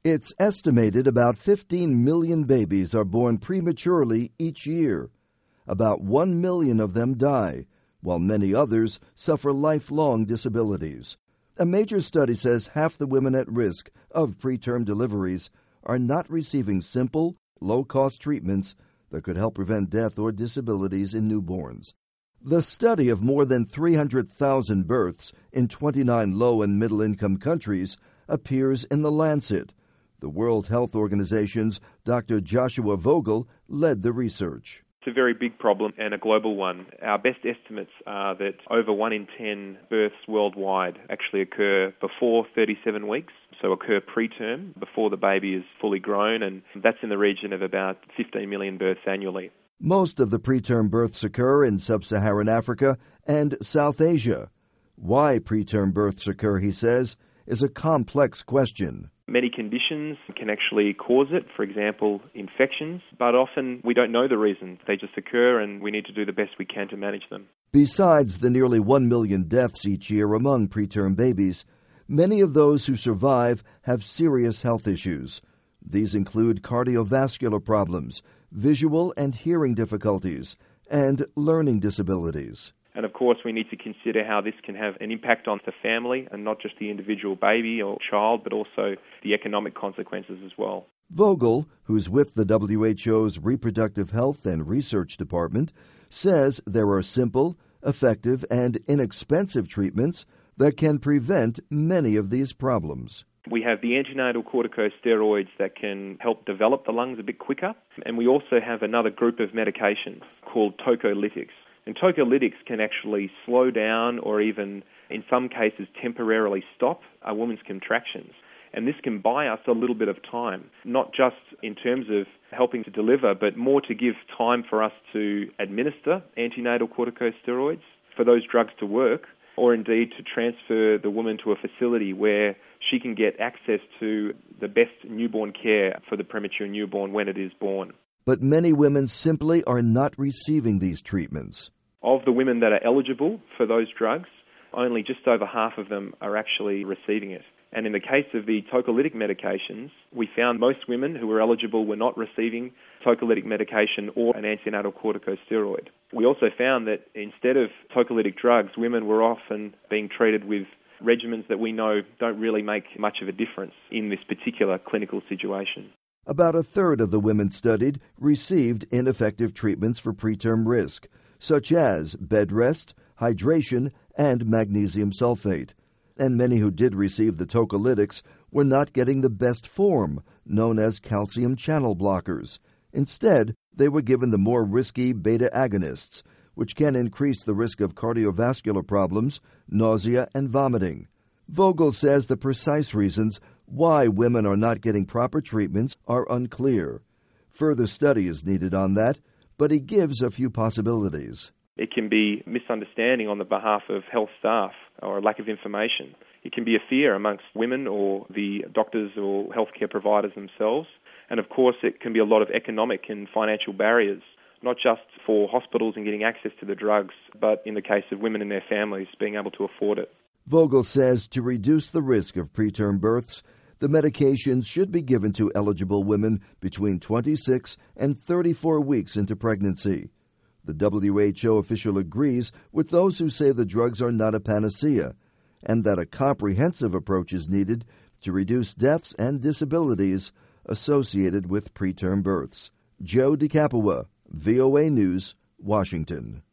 It's estimated about 15 million babies are born prematurely each year. About 1 million of them die, while many others suffer lifelong disabilities. A major study says half the women at risk of preterm deliveries are not receiving simple, low-cost treatments that could help prevent death or disabilities in newborns. The study of more than 300,000 births in 29 low- and middle-income countries appears in The Lancet. The World Health Organization's Dr. Joshua Vogel led the research. It's a very big problem and a global one. Our best estimates are that over 1 in 10 births worldwide actually occur before 37 weeks, so occur preterm, before the baby is fully grown, and that's in the region of about 15 million births annually. Most of the preterm births occur in sub-Saharan Africa and South Asia. Why preterm births occur, he says, is a complex question. Many conditions can actually cause it, for example, infections, but often we don't know the reason. They just occur and we need to do the best we can to manage them. Besides the nearly 1 million deaths each year among preterm babies, many of those who survive have serious health issues. These include cardiovascular problems, visual and hearing difficulties, and learning disabilities. And of course, we need to consider how this can have an impact on the family and not just the individual baby or child, but also the economic consequences as well. Vogel, who's with the WHO's Reproductive Health and Research Department, says there are simple, effective, and inexpensive treatments that can prevent many of these problems. We have the antenatal corticosteroids that can help develop the lungs a bit quicker, and we also have another group of medications called tocolytics. And tocolytics can actually slow down or even, in some cases, temporarily stop a woman's contractions. And this can buy us a little bit of time, not just in terms of helping to deliver, but more to give time for us to administer antenatal corticosteroids, for those drugs to work, or indeed to transfer the woman to a facility where she can get access to the best newborn care for the premature newborn when it is born. But many women simply are not receiving these treatments. Of the women that are eligible for those drugs, only just over half of them are actually receiving it. And in the case of the tocolytic medications, we found most women who were eligible were not receiving tocolytic medication or an antenatal corticosteroid. We also found that instead of tocolytic drugs, women were often being treated with regimens that we know don't really make much of a difference in this particular clinical situation. About a third of the women studied received ineffective treatments for preterm risk, such as bed rest, hydration, and magnesium sulfate. And many who did receive the tocolytics were not getting the best form, known as calcium channel blockers. Instead, they were given the more risky beta agonists, which can increase the risk of cardiovascular problems, nausea, and vomiting. Vogel says the precise reasons why women are not getting proper treatments are unclear. Further study is needed on that, but he gives a few possibilities. It can be misunderstanding on the behalf of health staff or a lack of information. It can be a fear amongst women or the doctors or healthcare providers themselves. And of course, it can be a lot of economic and financial barriers, not just for hospitals and getting access to the drugs, but in the case of women and their families, being able to afford it. Vogel says to reduce the risk of preterm births, the medications should be given to eligible women between 26 and 34 weeks into pregnancy. The WHO official agrees with those who say the drugs are not a panacea and that a comprehensive approach is needed to reduce deaths and disabilities associated with preterm births. Joe DeCapua, VOA News, Washington.